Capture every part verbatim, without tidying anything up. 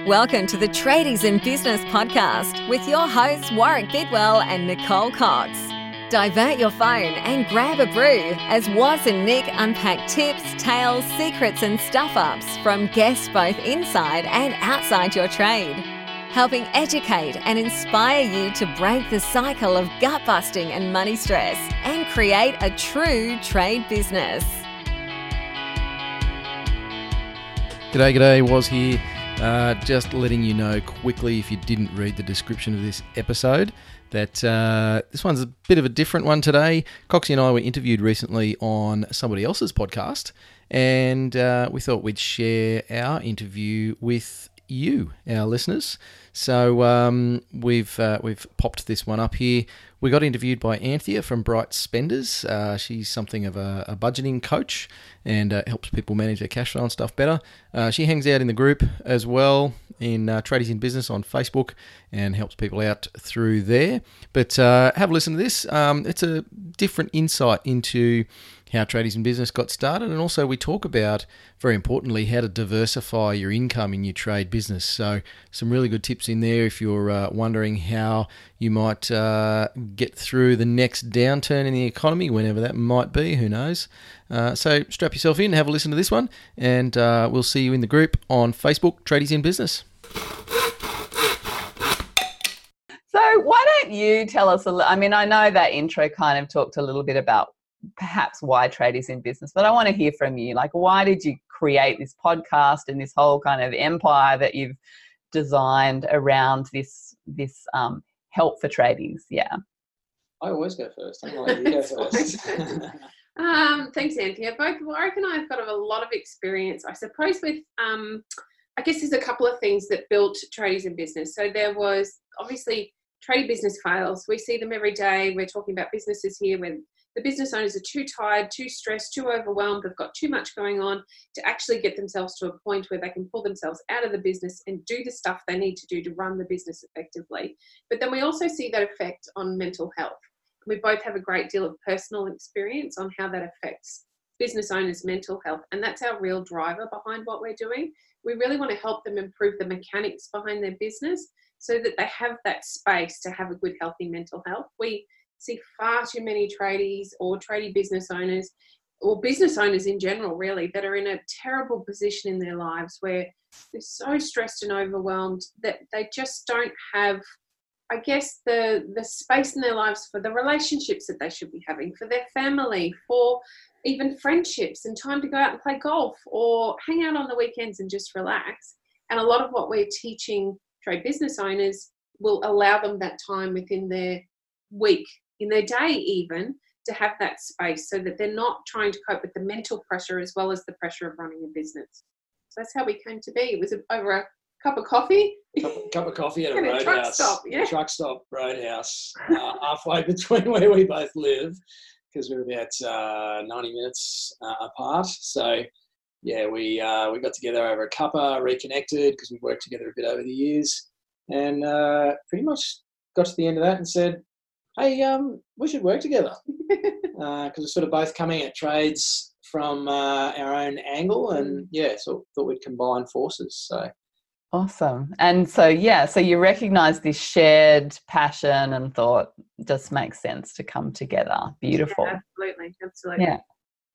Welcome to the Tradies in Business podcast with your hosts Warwick Bidwell and Nicole Cox. Divert your phone and grab a brew as Waz and Nick unpack tips, tales, secrets and stuff-ups from guests both inside and outside your trade, helping educate and inspire you to break the cycle of gut-busting and money stress and create a true trade business. G'day, g'day, Waz here. Uh, just letting you know quickly, if you didn't read the description of this episode, that uh, this one's a bit of a different one today. Coxie and I were interviewed recently on somebody else's podcast, and uh, we thought we'd share our interview with you, our listeners. So um, we've uh, we've popped this one up here. We got interviewed by Anthea from Bright Spenders. Uh, she's something of a, a budgeting coach and uh, helps people manage their cash flow and stuff better. Uh, she hangs out in the group as well in uh, Tradies in Business on Facebook and helps people out through there. But uh, have a listen to this. Um, it's a different insight into how Tradies in Business got started, and also we talk about, very importantly, how to diversify your income in your trade business. So some really good tips in there if you're uh, wondering how you might uh, get through the next downturn in the economy, whenever that might be, who knows. Uh, so strap yourself in, have a listen to this one, and uh, we'll see you in the group on Facebook, Tradies in Business. So why don't you tell us a little, I mean, I know that intro kind of talked a little bit about perhaps why Tradies in Business, but I want to hear from you. Like, why did you create this podcast and this whole kind of empire that you've designed around this this um, help for tradies? Yeah. I always go first. I'm like, you go first. um, thanks, Anthea. Both Warwick and I have got a lot of experience, I suppose, with, um, I guess there's a couple of things that built Tradies in Business. So there was obviously trade business fails. We see them every day. We're talking about businesses here when the business owners are too tired, too stressed, too overwhelmed. They've got too much going on to actually get themselves to a point where they can pull themselves out of the business and do the stuff they need to do to run the business effectively. But then we also see that effect on mental health. We both have a great deal of personal experience on how that affects business owners' mental health. And that's our real driver behind what we're doing. We really want to help them improve the mechanics behind their business so that they have that space to have a good, healthy mental health. We see far too many tradies or tradie business owners or business owners in general, really, that are in a terrible position in their lives where they're so stressed and overwhelmed that they just don't have, I guess, the, the space in their lives for the relationships that they should be having, for their family, for even friendships and time to go out and play golf or hang out on the weekends and just relax. And a lot of what we're teaching trade business owners will allow them that time within their week, in their day even, to have that space so that they're not trying to cope with the mental pressure as well as the pressure of running a business. So that's how we came to be. It was over a cup of coffee. Cup, cup of coffee at a And a roadhouse. truck stop, yeah. Truck stop, roadhouse, uh, halfway between where we both live, because we're about uh, ninety minutes uh, apart. So, yeah, we uh, we got together over a cuppa, reconnected because we've worked together a bit over the years, and uh, pretty much got to the end of that and said, hey, um, we should work together, because uh, we're sort of both coming at trades from uh, our own angle, and yeah, so thought we'd combine forces. So Awesome. And so, yeah, so you recognize this shared passion and thought it just makes sense to come together. Beautiful. Yeah, absolutely, absolutely. Yeah.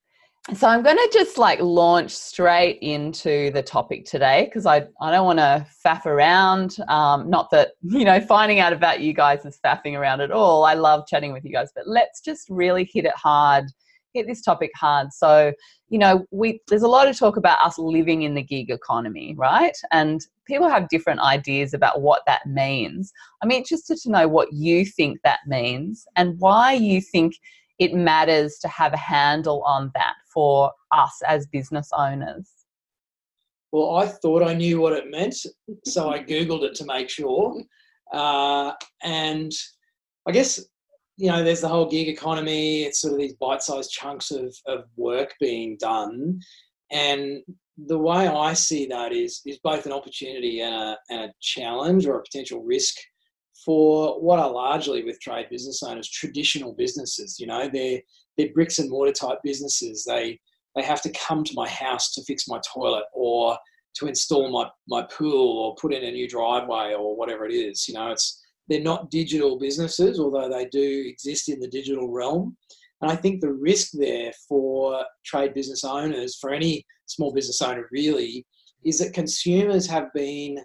So I'm going to just like launch straight into the topic today because I, I don't want to faff around. Um, not that, you know, finding out about you guys is faffing around at all. I love chatting with you guys, but let's just really hit it hard, hit this topic hard. So, you know, we there's a lot of talk about us living in the gig economy, right? And people have different ideas about what that means. I'm interested to know what you think that means and why you think it matters to have a handle on that for us as business owners. Well, I thought I knew what it meant, so I Googled it to make sure. Uh, and I guess, you know, there's the whole gig economy. It's sort of these bite-sized chunks of, of work being done. And the way I see that is, is both an opportunity and a, and a challenge or a potential risk for what are largely, with trade business owners, traditional businesses. You know, they're, they're bricks and mortar type businesses. They they have to come to my house to fix my toilet, or to install my, my pool or put in a new driveway or whatever it is. You know, it's they're not digital businesses, although they do exist in the digital realm. And I think the risk there for trade business owners, for any small business owner really, is that consumers have been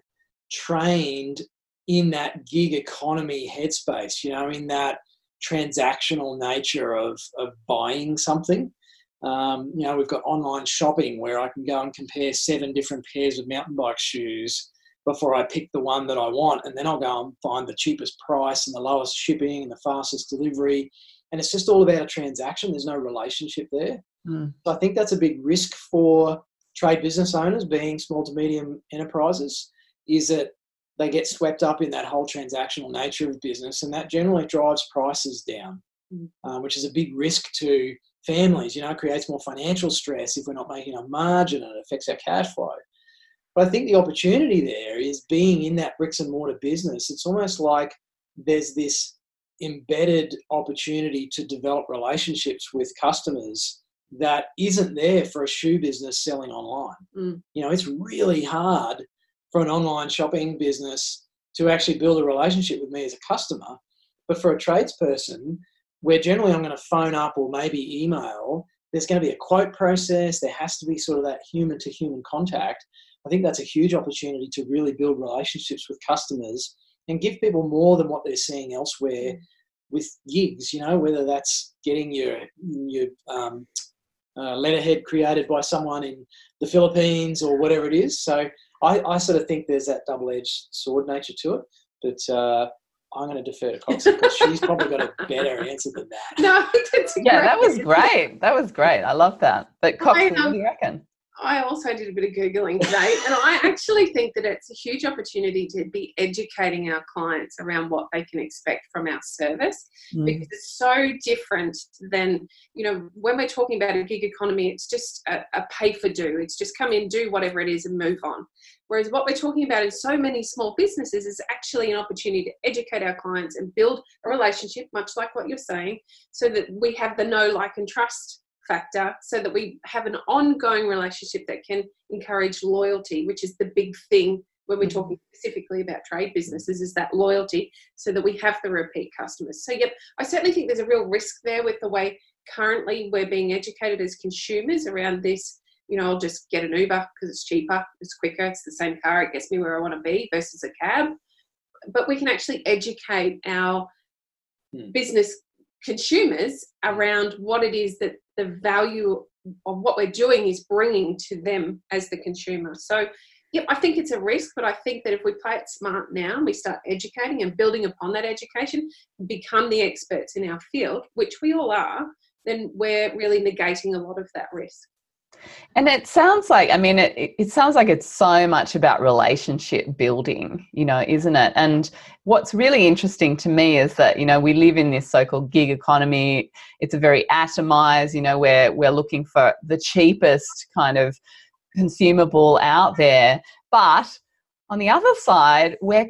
trained in that gig economy headspace, you know, in that transactional nature of, of buying something. Um, you know, we've got online shopping where I can go and compare seven different pairs of mountain bike shoes before I pick the one that I want. And then I'll go and find the cheapest price and the lowest shipping and the fastest delivery. And it's just all about a transaction. There's no relationship there. Mm. So I think that's a big risk for trade business owners, being small to medium enterprises, is that they get swept up in that whole transactional nature of business, and that generally drives prices down, mm. uh, which is a big risk to families. You know, it creates more financial stress if we're not making a margin, and it affects our cash flow. But I think the opportunity there is being in that bricks and mortar business. It's almost like there's this embedded opportunity to develop relationships with customers that isn't there for a shoe business selling online. Mm. You know, it's really hard for an online shopping business to actually build a relationship with me as a customer. But for a tradesperson, where generally I'm going to phone up or maybe email, there's going to be a quote process. There has to be sort of that human to human contact. I think that's a huge opportunity to really build relationships with customers and give people more than what they're seeing elsewhere with gigs, you know, whether that's getting your, your um, uh, letterhead created by someone in the Philippines or whatever it is. So I, I sort of think there's that double-edged sword nature to it. But uh, I'm going to defer to Cox because she's probably got a better answer than that. No, that's yeah, that was great. That was great. I love that. But Cox, I, um, what do you reckon? I also did a bit of Googling today, and I actually think that it's a huge opportunity to be educating our clients around what they can expect from our service, mm. because it's so different than, you know, when we're talking about a gig economy, it's just a, a pay for do. It's just come in, do whatever it is and move on. Whereas what we're talking about in so many small businesses is actually an opportunity to educate our clients and build a relationship, much like what you're saying, so that we have the know, like and trust factor, so that we have an ongoing relationship that can encourage loyalty, which is the big thing when we're talking specifically about trade businesses, is that loyalty, so that we have the repeat customers. So, yep, I certainly think there's a real risk there with the way currently we're being educated as consumers around this. You know, I'll just get an Uber because it's cheaper, it's quicker, it's the same car, it gets me where I want to be versus a cab. But we can actually educate our hmm. business consumers around what it is that the value of what we're doing is bringing to them as the consumer. So, yeah, I think it's a risk, but I think that if we play it smart now and we start educating and building upon that education, become the experts in our field, which we all are, then we're really negating a lot of that risk. And it sounds like, I mean, it, it sounds like it's so much about relationship building, you know, isn't it? And what's really interesting to me is that, you know, we live in this so-called gig economy. It's a very atomized, you know, where we're looking for the cheapest kind of consumable out there. But on the other side, we're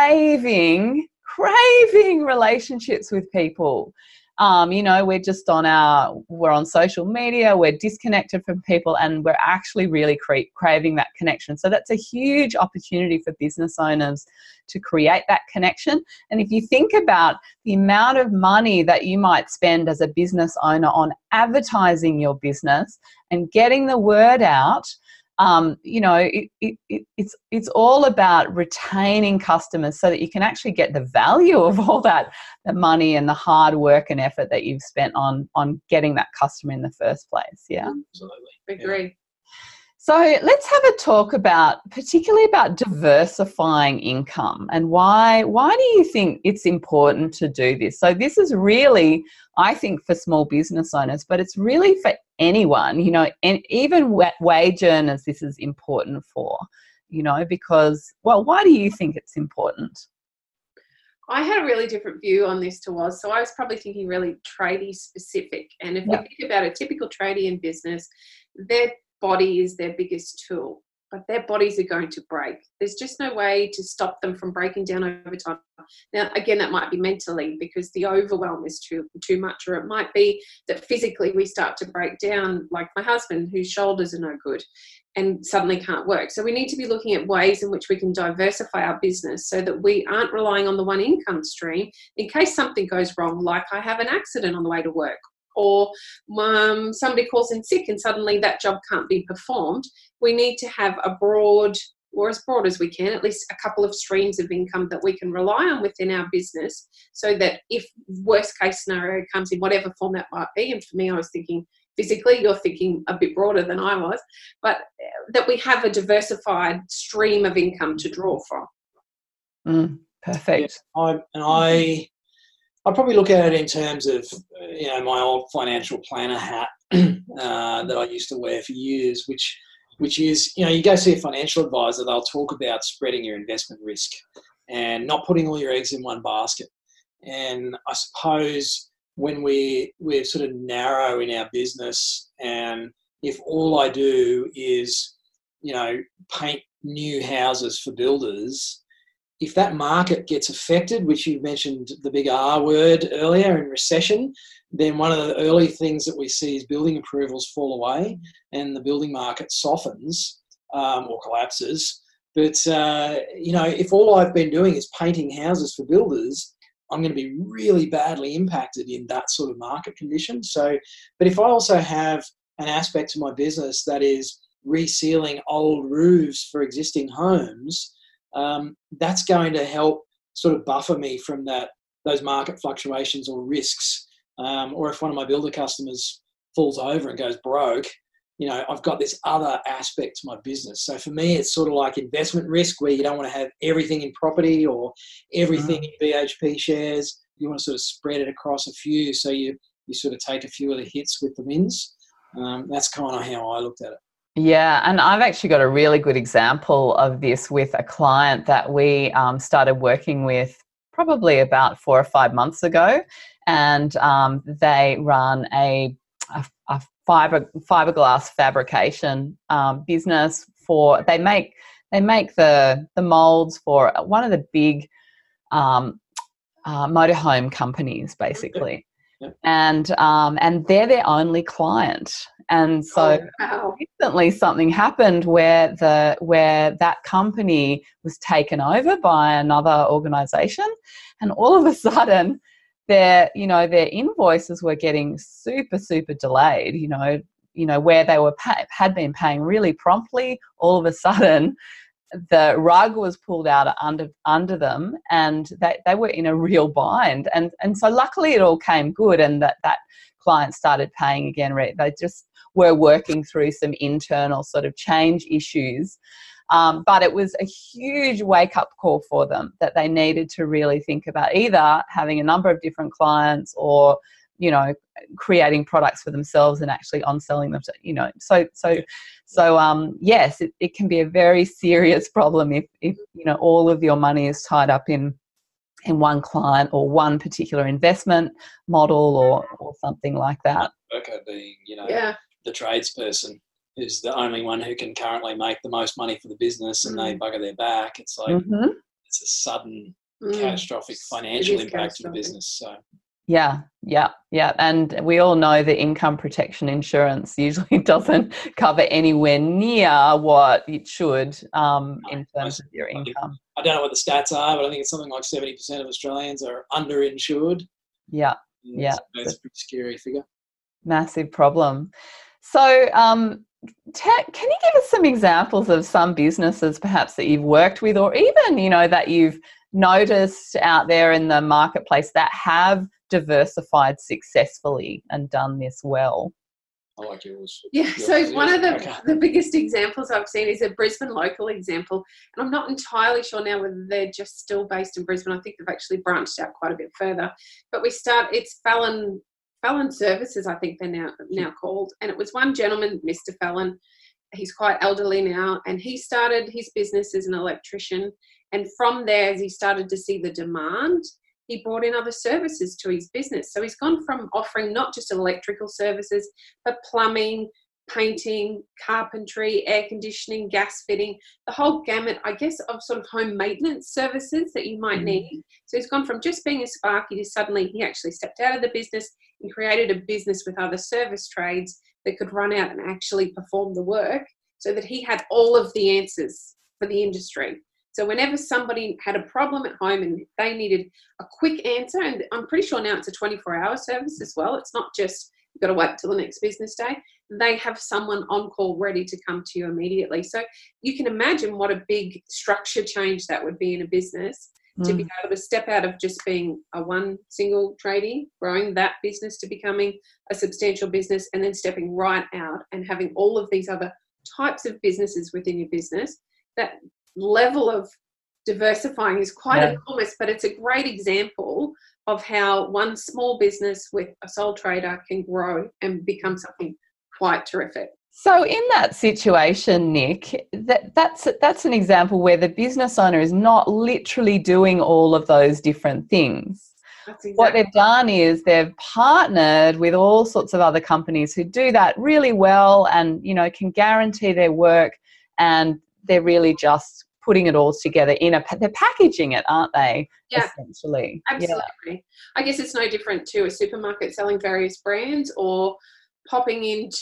craving, craving relationships with people. Um, you know, we're just on our, we're on social media, we're disconnected from people, and we're actually really cra- craving that connection. So that's a huge opportunity for business owners to create that connection. And if you think about the amount of money that you might spend as a business owner on advertising your business and getting the word out, Um, you know, it, it, it, it's it's all about retaining customers so that you can actually get the value of all that, the money and the hard work and effort that you've spent on on getting that customer in the first place. Yeah, absolutely. Agree. Yeah. So let's have a talk about, particularly about diversifying income, and why why do you think it's important to do this? So this is really, I think, for small business owners, but it's really for anyone, you know, and even wage earners this is important for, you know, because, well, why do you think it's important? I had a really different view on this to Woz, so I was probably thinking really tradie specific. And if yeah. we think about a typical tradie in business, their body is their biggest tool. but their bodies are going to break. There's just no way to stop them from breaking down over time. Now, again, that might be mentally because the overwhelm is too too much, or it might be that physically we start to break down, like my husband, whose shoulders are no good and suddenly can't work. So we need to be looking at ways in which we can diversify our business so that we aren't relying on the one income stream in case something goes wrong, like I have an accident on the way to work, or um, somebody calls in sick and suddenly that job can't be performed. We need to have a broad, or as broad as we can, at least a couple of streams of income that we can rely on within our business so that if worst case scenario comes in whatever form that might be, and for me I was thinking physically, you're thinking a bit broader than I was, but that we have a diversified stream of income to draw from. Mm, perfect. Yeah, I, and I, I'd probably look at it in terms of, you know, my old financial planner hat uh, that I used to wear for years, which, which is, you know, you go see a financial advisor, they'll talk about spreading your investment risk and not putting all your eggs in one basket. And I suppose when we, we're sort of narrow in our business, and if all I do is, you know, paint new houses for builders, if that market gets affected, which you mentioned the big R word earlier in recession, then one of the early things that we see is building approvals fall away and the building market softens um, or collapses. But, uh, you know, if all I've been doing is painting houses for builders, I'm going to be really badly impacted in that sort of market condition. So, but if I also have an aspect to my business that is resealing old roofs for existing homes, um, that's going to help sort of buffer me from that, those market fluctuations or risks. Um, or if one of my builder customers falls over and goes broke, you know, I've got this other aspect to my business. So for me, it's sort of like investment risk where you don't want to have everything in property or everything mm. in B H P shares. You want to sort of spread it across a few so you, you sort of take a few of the hits with the wins. Um, that's kind of how I looked at it. Yeah, and I've actually got a really good example of this with a client that we um, started working with probably about four or five months ago. And um, they run a, a, a fiber fiberglass fabrication um, business for. They make they make the the molds for one of the big um, uh, motorhome companies, basically, yep. and um, and they're their only client. And so oh, wow. recently something happened where the where that company was taken over by another organisation, and all of a sudden their, you know, their invoices were getting super, super delayed, you know, you know, where they were pay, had been paying really promptly. All of a sudden, the rug was pulled out under under them, and they, they were in a real bind. And and so luckily it all came good, and that, that client started paying again. They just were working through some internal sort of change issues. Um, but it was a huge wake-up call for them that they needed to really think about either having a number of different clients or, you know, creating products for themselves and actually on-selling them. To, you know, so so so um, yes, it, it can be a very serious problem if, if you know all of your money is tied up in in one client or one particular investment model or or something like that. Worker being, you know, yeah. the tradesperson who's the only one who can currently make the most money for the business, and mm. they bugger their back. It's like mm-hmm. it's a sudden mm. catastrophic financial impact to the business. So yeah, yeah, yeah. And we all know that income protection insurance usually doesn't cover anywhere near what it should um, in terms of your income. I don't know what the stats are, but I think it's something like seventy percent of Australians are underinsured. Yeah, yeah. So it's a pretty scary figure. Massive problem. So um, Te- can you give us some examples of some businesses perhaps that you've worked with, or even, you know, that you've noticed out there in the marketplace that have diversified successfully and done this well? I like yours. Yeah, yours, so yours. one of the, Okay. the biggest examples I've seen is a Brisbane local example. And I'm not entirely sure now whether they're just still based in Brisbane. I think they've actually branched out quite a bit further. But we start, it's Fallon Fallon Services, I think they're now now called. And it was one gentleman, Mister Fallon. He's quite elderly now, and he started his business as an electrician. And from there, as he started to see the demand, he brought in other services to his business. So he's gone from offering not just electrical services, but plumbing, painting, carpentry, air conditioning, gas fitting, the whole gamut, I guess, of sort of home maintenance services that you might need. So he's gone from just being a sparky to suddenly he actually stepped out of the business and created a business with other service trades that could run out and actually perform the work, so that he had all of the answers for the industry. So whenever somebody had a problem at home and they needed a quick answer, and I'm pretty sure now it's a twenty-four hour service as well, it's not just you've got to wait till the next business day, they have someone on call ready to come to you immediately. So you can imagine what a big structure change that would be in a business, mm. to be able to step out of just being a one single tradie, growing that business to becoming a substantial business, and then stepping right out and having all of these other types of businesses within your business. That level of diversifying is quite yeah. enormous, but it's a great example of how one small business with a sole trader can grow and become something quite terrific. So in that situation, Nick, that, that's that's an example where the business owner is not literally doing all of those different things. Exactly. What they've done is they've partnered with all sorts of other companies who do that really well and, you know, can guarantee their work, and they're really just putting it all together in a, they're packaging it, aren't they? Yeah, essentially. Absolutely. Yeah. I guess it's no different to a supermarket selling various brands, or popping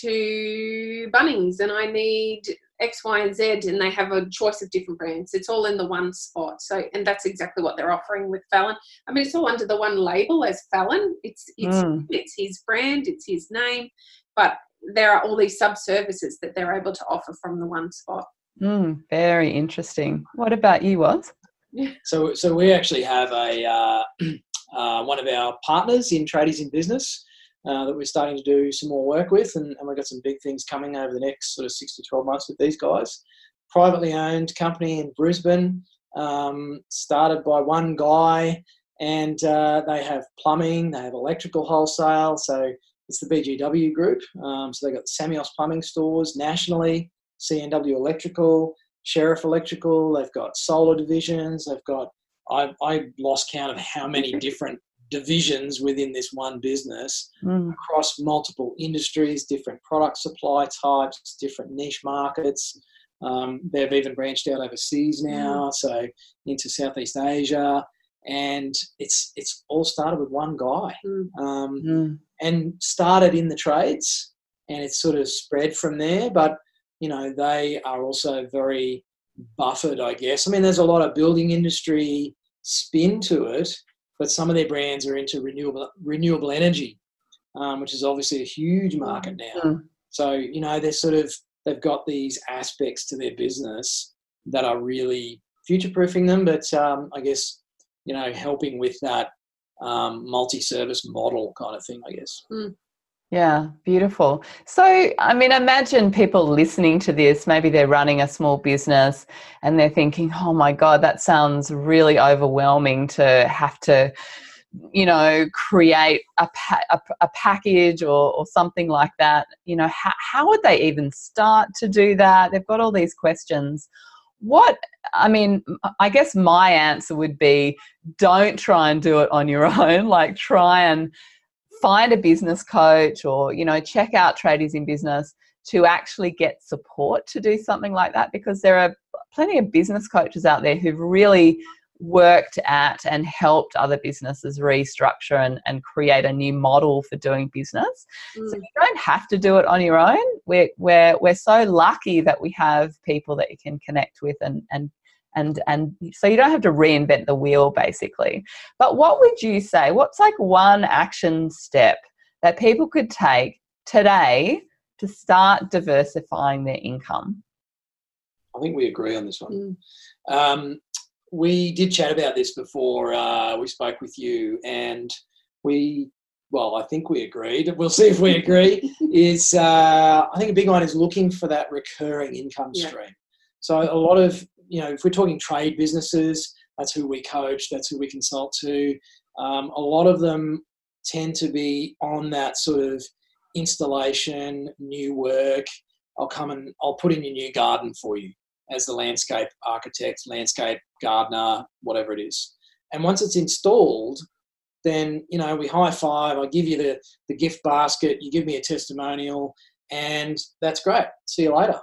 into Bunnings and I need X, Y, and Z, and they have a choice of different brands. It's all in the one spot. So, and that's exactly what they're offering with Fallon. I mean, it's all under the one label as Fallon. It's it's mm. it's his brand, it's his name, but there are all these sub-services that they're able to offer from the one spot. Mm, very interesting. What about you, Woz? So, so we actually have a uh, uh, one of our partners in Tradies in Business uh, that we're starting to do some more work with, and, and we've got some big things coming over the next sort of six to twelve months with these guys. Privately owned company in Brisbane, um, started by one guy, and uh, they have plumbing, they have electrical wholesale. So it's the B G W group. Um, so they've got the Samios plumbing stores nationally, C N W Electrical, Sheriff Electrical, they've got solar divisions, they've got, I, I lost count of how many different divisions within this one business mm. across multiple industries, different product supply types, different niche markets. Um, they've even branched out overseas now, mm. so into Southeast Asia, and it's it's all started with one guy, mm. Um, mm. and started in the trades, and it's sort of spread from there, but you know, they are also very buffered, I guess. I mean, there's a lot of building industry spin to it, but some of their brands are into renewable renewable energy, um, which is obviously a huge market now. Mm. So, you know, they're sort of, they've got these aspects to their business that are really future-proofing them, but um, I guess, you know, helping with that um, multi-service model kind of thing, I guess. Mm. Yeah, beautiful. So, I mean, imagine people listening to this, maybe they're running a small business and they're thinking, oh my God, that sounds really overwhelming to have to, you know, create a, pa- a, a package or, or something like that. You know, how, how would they even start to do that? They've got all these questions. What, I mean, I guess my answer would be, don't try and do it on your own. Like, try and find a business coach, or, you know, check out Tradies in Business to actually get support to do something like that, because there are plenty of business coaches out there who've really worked at and helped other businesses restructure and, and create a new model for doing business. Mm. So you don't have to do it on your own. We're, we're, we're so lucky that we have people that you can connect with, and, and And and so you don't have to reinvent the wheel, basically. But what would you say, what's like one action step that people could take today to start diversifying their income? I think we agree on this one. Mm. Um, we did chat about this before uh, we spoke with you, and we, well, I think we agreed. We'll see if we agree. is uh, I think a big one is looking for that recurring income yeah. stream. So a lot of, you know, if we're talking trade businesses, that's who we coach, that's who we consult to. Um, a lot of them tend to be on that sort of installation, new work. I'll come and I'll put in your new garden for you as the landscape architect, landscape gardener, whatever it is. And once it's installed, then, you know, we high five, I give you the, the gift basket, you give me a testimonial, and that's great. See you later.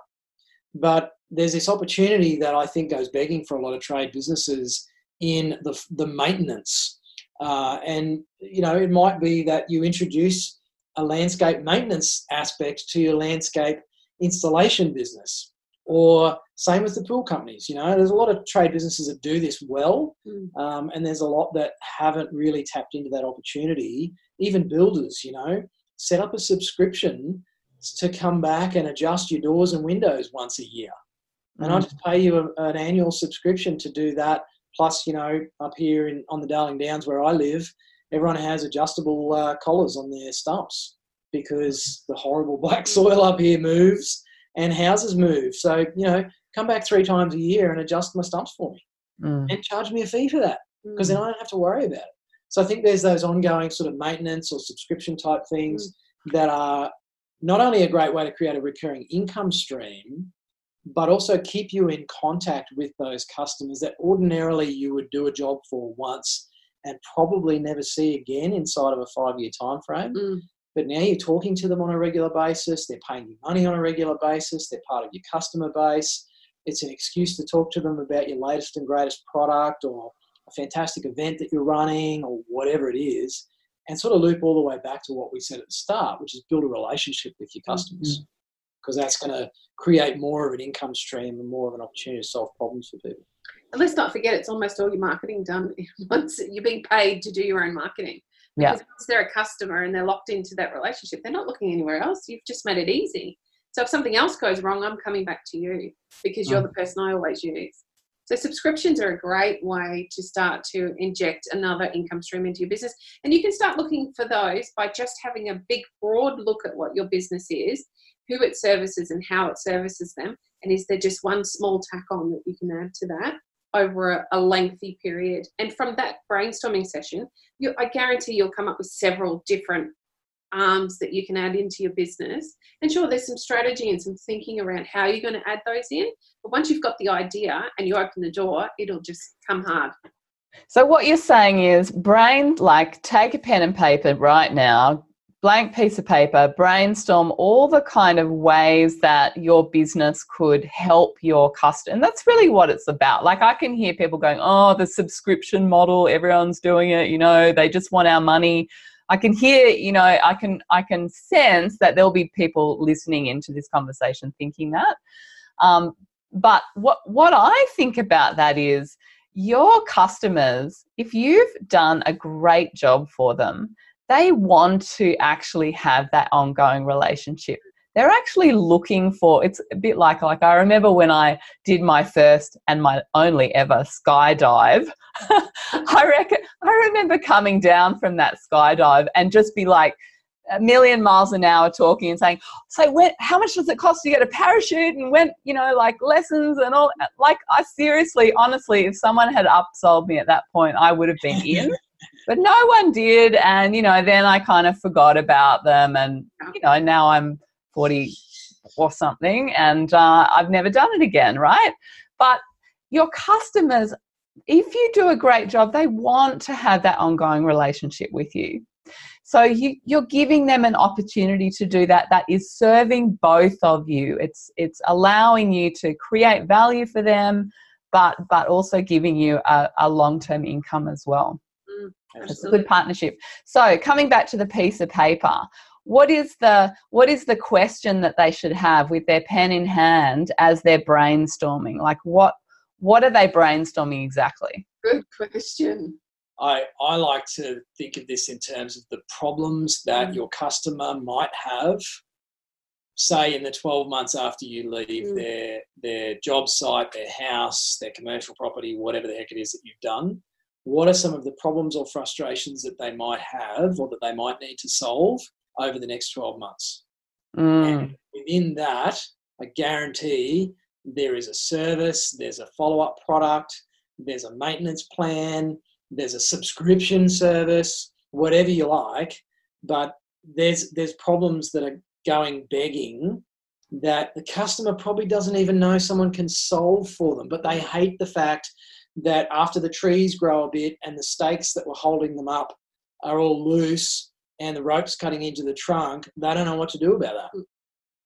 But there's this opportunity that I think goes begging for a lot of trade businesses in the, the maintenance. Uh, and, you know, it might be that you introduce a landscape maintenance aspect to your landscape installation business, or same with the pool companies. You know, there's a lot of trade businesses that do this well, mm. um, and there's a lot that haven't really tapped into that opportunity. Even builders, you know, set up a subscription to come back and adjust your doors and windows once a year. And mm. I just pay you a, an annual subscription to do that. Plus, you know, up here in on the Darling Downs where I live, everyone has adjustable uh, collars on their stumps because the horrible black soil up here moves and houses move. So, you know, come back three times a year and adjust my stumps for me mm. and charge me a fee for that, because mm. then I don't have to worry about it. So I think there's those ongoing sort of maintenance or subscription type things mm. that are not only a great way to create a recurring income stream, but also keep you in contact with those customers that ordinarily you would do a job for once and probably never see again inside of a five-year time frame. Mm. But now you're talking to them on a regular basis. They're paying you money on a regular basis. They're part of your customer base. It's an excuse to talk to them about your latest and greatest product or a fantastic event that you're running or whatever it is, and sort of loop all the way back to what we said at the start, which is build a relationship with your customers. Mm-hmm. Because that's going to create more of an income stream and more of an opportunity to solve problems for people. And let's not forget, it's almost all your marketing done once you're being paid to do your own marketing. Yeah. Because once they're a customer and they're locked into that relationship, they're not looking anywhere else. You've just made it easy. So if something else goes wrong, I'm coming back to you because you're mm. the person I always use. So subscriptions are a great way to start to inject another income stream into your business. And you can start looking for those by just having a big, broad look at what your business is, who it services and how it services them, and is there just one small tack on that you can add to that over a, a lengthy period. And from that brainstorming session, you, I guarantee you'll come up with several different arms that you can add into your business. And sure, there's some strategy and some thinking around how you're going to add those in, but once you've got the idea and you open the door, it'll just come hard. So what you're saying is brain, like take a pen and paper right now, blank piece of paper, brainstorm all the kind of ways that your business could help your customer. And that's really what it's about. Like I can hear people going, oh, the subscription model, everyone's doing it, you know, they just want our money. I can hear, you know, I can I can sense that there'll be people listening into this conversation thinking that. Um, but what what I think about that is your customers, if you've done a great job for them, they want to actually have that ongoing relationship. They're actually looking for, it's a bit like, like I remember when I did my first and my only ever skydive, I reckon, I remember coming down from that skydive and just be like a million miles an hour talking and saying, so when, how much does it cost to get a parachute and when, you know, like lessons and all, like I seriously, honestly, if someone had upsold me at that point, I would have been in. But no one did, and, you know, then I kind of forgot about them, and, you know, now I'm forty or something, and uh, I've never done it again, right? But your customers, if you do a great job, they want to have that ongoing relationship with you. So you, you're giving them an opportunity to do that. That is serving both of you. It's it's allowing you to create value for them, but but also giving you a, a long-term income as well. Mm, it's a good partnership. So coming back to the piece of paper, what is the what is the question that they should have with their pen in hand as they're brainstorming? Like what what are they brainstorming exactly? Good question. I, I like to think of this in terms of the problems that mm. your customer might have, say in the twelve months after you leave mm. their their job site, their house, their commercial property, whatever the heck it is that you've done. What are some of the problems or frustrations that they might have or that they might need to solve over the next twelve months? Mm. And within that, I guarantee there is a service, there's a follow-up product, there's a maintenance plan, there's a subscription service, whatever you like, but there's there's problems that are going begging that the customer probably doesn't even know someone can solve for them, but they hate the fact that after the trees grow a bit and the stakes that were holding them up are all loose and the rope's cutting into the trunk, they don't know what to do about that.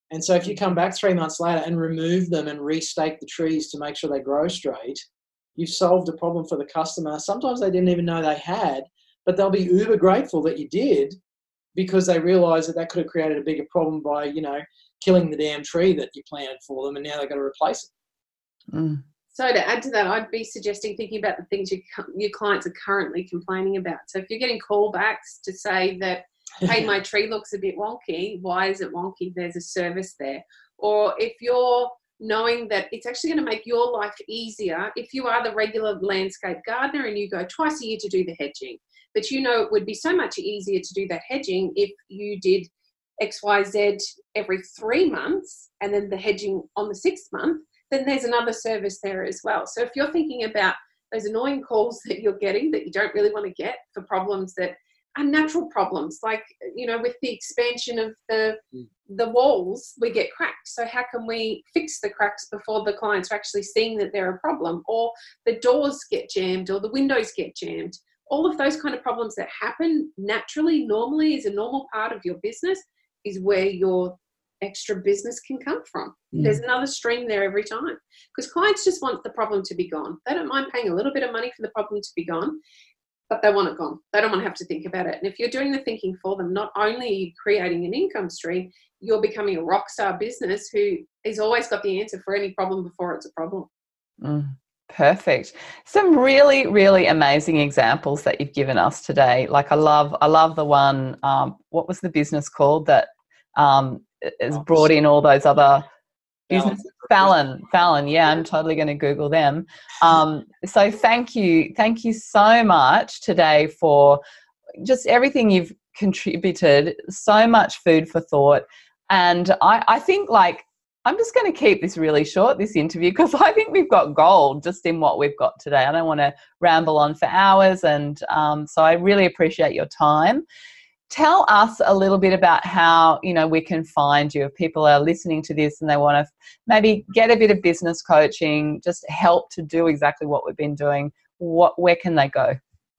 And so if you come back three months later and remove them and restake the trees to make sure they grow straight, you've solved a problem for the customer. Sometimes they didn't even know they had, but they'll be uber grateful that you did, because they realise that that could have created a bigger problem by, you know, killing the damn tree that you planted for them, and now they've got to replace it. Mm. So to add to that, I'd be suggesting thinking about the things you, your clients are currently complaining about. So if you're getting callbacks to say that, hey, my tree looks a bit wonky, why is it wonky? There's a service there. Or if you're knowing that it's actually going to make your life easier, if you are the regular landscape gardener and you go twice a year to do the hedging, but you know it would be so much easier to do that hedging if you did X Y Z every three months and then the hedging on the sixth month, then there's another service there as well. So if you're thinking about those annoying calls that you're getting that you don't really want to get for problems that are natural problems, like, you know, with the expansion of the the walls, we get cracks. So how can we fix the cracks before the clients are actually seeing that they're a problem? Or the doors get jammed or the windows get jammed. All of those kind of problems that happen naturally, normally, is a normal part of your business, is where your extra business can come from. Mm. There's another stream there every time, because clients just want the problem to be gone. They don't mind paying a little bit of money for the problem to be gone, but they want it gone. They don't want to have to think about it. And if you're doing the thinking for them, not only are you creating an income stream, you're becoming a rock star business who has always got the answer for any problem before it's a problem. Mm. Perfect. Some really, really amazing examples that you've given us today. Like I love, I love the one, um, what was the business called that um, has brought in all those other businesses? Fallon, Fallon. Yeah, I'm totally going to Google them. Um, so thank you. Thank you so much today for just everything you've contributed. So much food for thought. And I, I think like, I'm just going to keep this really short, this interview, because I think we've got gold just in what we've got today. I don't want to ramble on for hours. And um, so I really appreciate your time. Tell us a little bit about how, you know, we can find you. If people are listening to this and they want to maybe get a bit of business coaching, just help to do exactly what we've been doing, what, where can they go?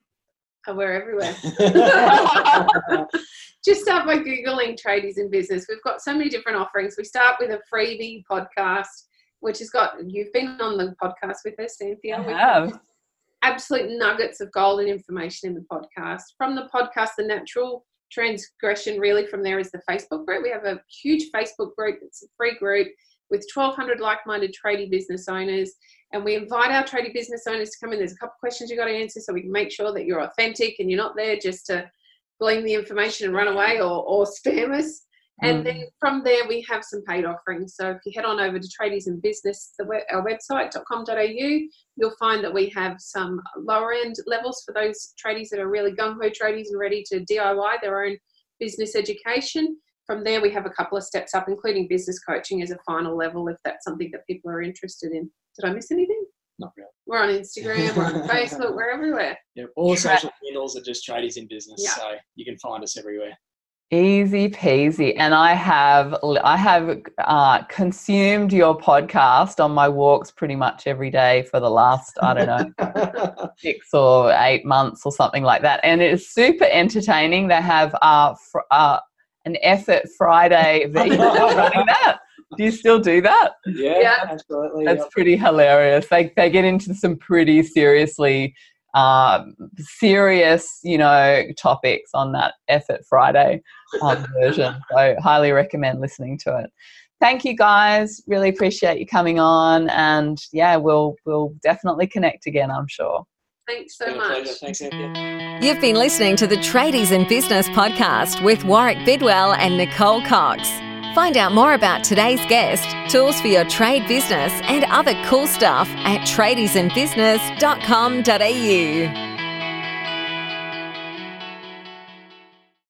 Oh, we're everywhere. Just start by Googling Tradies in Business. We've got so many different offerings. We start with a freebie podcast, which has got, you've been on the podcast with us, Cynthia. I have. Absolute nuggets of golden information in the podcast. From the podcast, the natural transgression really from there is the Facebook group. We have a huge Facebook group. It's a free group with twelve hundred like-minded tradie business owners. And we invite our tradie business owners to come in. There's a couple of questions you've got to answer so we can make sure that you're authentic and you're not there just to glean the information and run away or, or spam us. And mm. then from there, we have some paid offerings. So if you head on over to Tradies in Business, the web, our website, dot com dot a u, you'll find that we have some lower end levels for those tradies that are really gung-ho tradies and ready to D I Y their own business education. From there, we have a couple of steps up, including business coaching as a final level, if that's something that people are interested in. Did I miss anything? Not really. We're on Instagram, we're on Facebook, we're everywhere. Yeah, all the social handles are just Tradies in Business, yeah. So you can find us everywhere. Easy peasy. And I have I have uh, consumed your podcast on my walks pretty much every day for the last, I don't know, six or eight months or something like that. And it's super entertaining. They have uh, fr- uh, an Effort Friday. Running that. Do you still do that? Yeah, yeah. Absolutely. That's yep. pretty hilarious. They they get into some pretty seriously um, serious, you know, topics on that Effort Friday um, version. So highly recommend listening to it. Thank you guys. Really appreciate you coming on, and yeah, we'll we'll definitely connect again, I'm sure. Thanks so much. Thanks, Cynthia. You've been listening to the Tradies in Business podcast with Warwick Bidwell and Nicole Cox. Find out more about today's guest, tools for your trade business, and other cool stuff at tradies in business dot com dot a u.